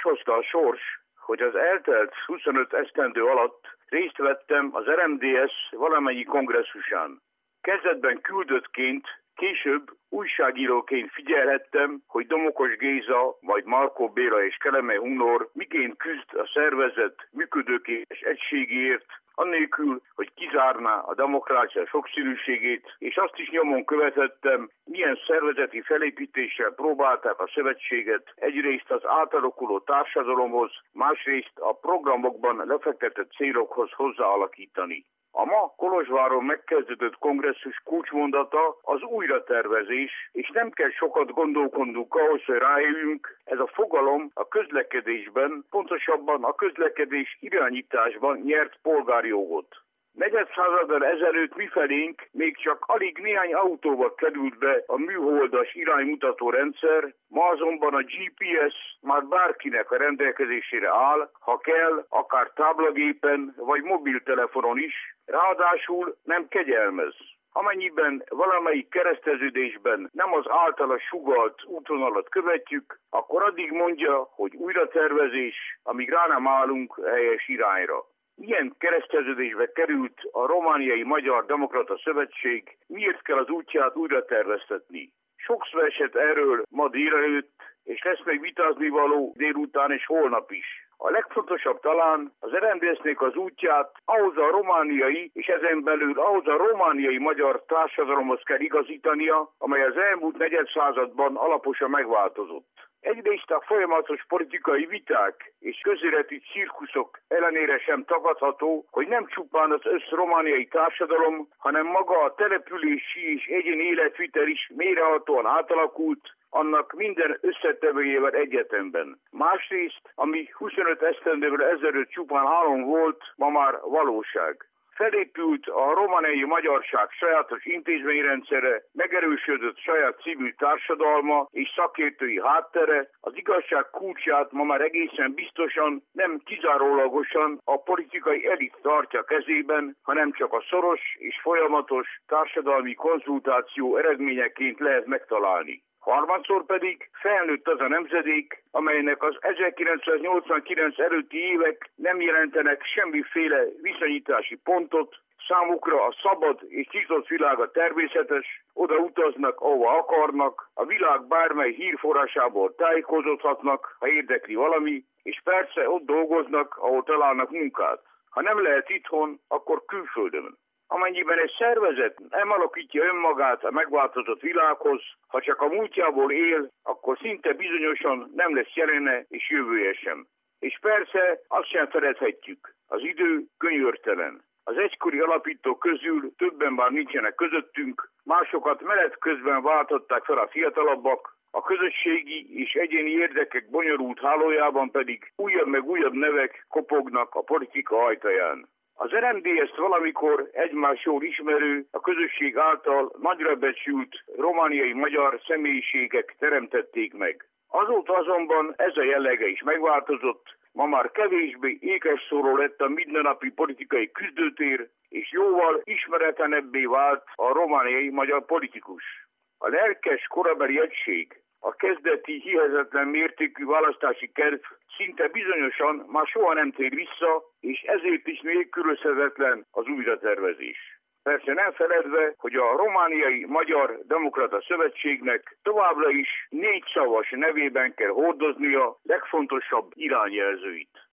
hozta a sors, hogy az eltelt 25 esztendő alatt részt vettem az RMDSZ valamennyi kongresszusán. Kezdetben küldöttként, később újságíróként figyelhettem, hogy Domokos Géza, majd Markó Béla és Kelemen Hunor miként küzd a szervezet működőképes egységéért, annélkül, hogy kizárná a demokrácia sokszínűségét, és azt is nyomon követhettem, milyen szervezeti felépítéssel próbálták a szövetséget egyrészt az átalakuló társadalomhoz, másrészt a programokban lefektetett célokhoz hozzáalakítani. A ma Kolozsváron megkezdődött kongresszus kulcsmondata az újratervezés, és nem kell sokat gondolkodnunk ahhoz, hogy rájöjjünk, ez a fogalom a közlekedésben, pontosabban a közlekedés irányításban nyert polgárjogot. Negyedszázaddal ezelőtt mifelénk még csak alig néhány autóval került be a műholdas iránymutató rendszer, ma azonban a GPS már bárkinek a rendelkezésére áll, ha kell, akár táblagépen vagy mobiltelefonon is, ráadásul nem kegyelmez. Amennyiben valamelyik kereszteződésben nem az általa sugalt útvonalat követjük, akkor addig mondja, hogy újratervezés, amíg rá nem állunk a helyes irányra. Milyen kereszteződésbe került a Romániai Magyar Demokrata Szövetség, miért kell az útját újra terveztetni? Sokszor esett erről ma délelőtt, és lesz még vitázni való délután és holnap is. A legfontosabb talán az RMDSZ-nek az útját ahhoz a romániai, és ezen belül ahhoz a romániai magyar társadalomhoz kell igazítania, amely az elmúlt negyedszázadban alaposan megváltozott. Egyrészt a folyamatos politikai viták és közéleti cirkuszok ellenére sem tagadható, hogy nem csupán az összromániai társadalom, hanem maga a települési és egyéni életvitel is mélyrehatóan átalakult, annak minden összetevőjével egyetemben. Másrészt, ami 25 esztendővel ezelőtt csupán álom volt, ma már valóság. Felépült a romániai magyarság sajátos intézményrendszere, megerősödött saját civil társadalma és szakértői háttere, az igazság kulcsát ma már egészen biztosan, nem kizárólagosan a politikai elit tartja kezében, hanem csak a szoros és folyamatos társadalmi konzultáció eredményeként lehet megtalálni. Harmadszor pedig felnőtt az a nemzedék, amelynek az 1989 előtti évek nem jelentenek semmiféle viszonyítási pontot, számukra a szabad és nyitott világ a természetes, oda utaznak, ahova akarnak, a világ bármely hírforrásából tájékozódhatnak, ha érdekli valami, és persze ott dolgoznak, ahol találnak munkát. Ha nem lehet itthon, akkor külföldön. Amennyiben egy szervezet nem alakítja önmagát a megváltozott világhoz, ha csak a múltjából él, akkor szinte bizonyosan nem lesz jelene és jövője sem. És persze azt sem feledhetjük, az idő könyörtelen. Az egykori alapítók közül többen már nincsenek közöttünk, másokat menet közben váltották fel a fiatalabbak, a közösségi és egyéni érdekek bonyolult hálójában pedig újabb meg újabb nevek kopognak a politika ajtaján. Az RMDSZ-t valamikor egymás jól ismerő, a közösség által nagyra becsült romániai magyar személyiségek teremtették meg. Azóta azonban ez a jellege is megváltozott, ma már kevésbé ékesszóró lett a mindennapi politikai küzdőtér, és jóval ismeretlenebbé vált a romániai magyar politikus. A lelkes korabeli egység, a kezdeti hihetetlen mértékű választási kedv szinte bizonyosan már soha nem tér vissza, és ezért is nélkülözhetetlen az újratervezés. Persze nem feledve, hogy a Romániai Magyar Demokrata Szövetségnek továbbra is 4 szavas nevében kell hordoznia legfontosabb irányjelzőit.